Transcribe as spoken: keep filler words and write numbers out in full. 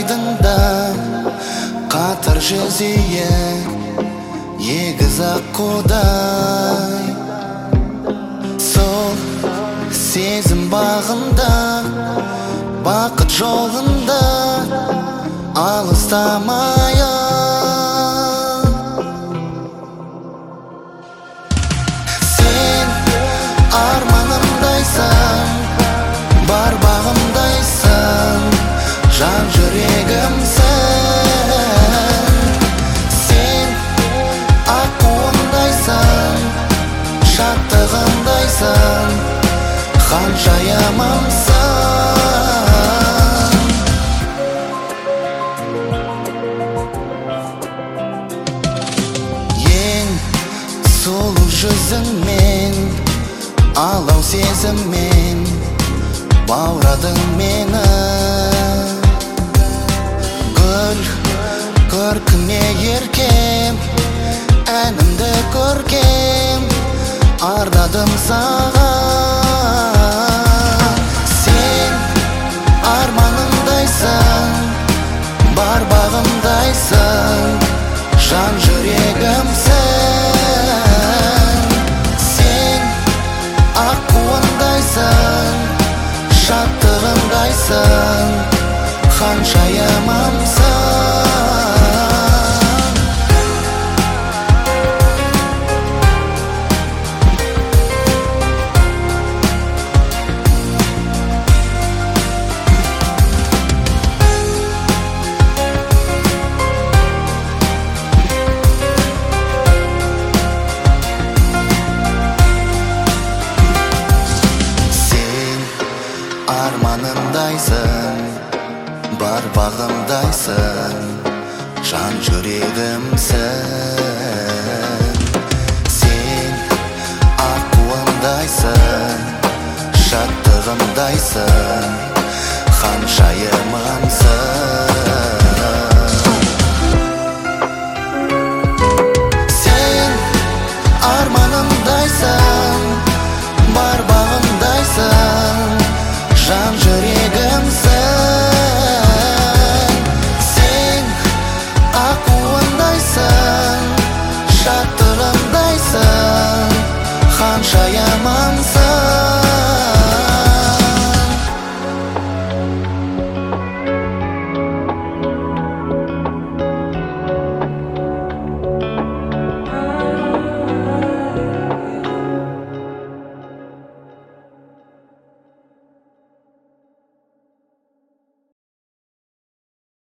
айдында қатар жүзейік егіз аққудай. Сол сезім бағында, бақыт жолында алыстамайық. Сен арманымдайсың, бар бағымдайсың, жан жүрегімсің. Сен аққуымдайсың, шаттығымдайсың, ханшайымымсың. Ең сұлу жүзіңмен, алау сезіммен баурадың мені. Гүл көркіңе еркем, әнімді көркем ардадым саған. Сен арманымдайсың, бар бағымдайсың, жан жүрегімсің. Сен аққуымдайсың, шаттығымдайсың, ханшайымымсың. Арманымдайсың, бар бағымдайсың, жан жүрегімсің. Сен аққуымдайсың, шаттығымдайсың, ханшайымымсың.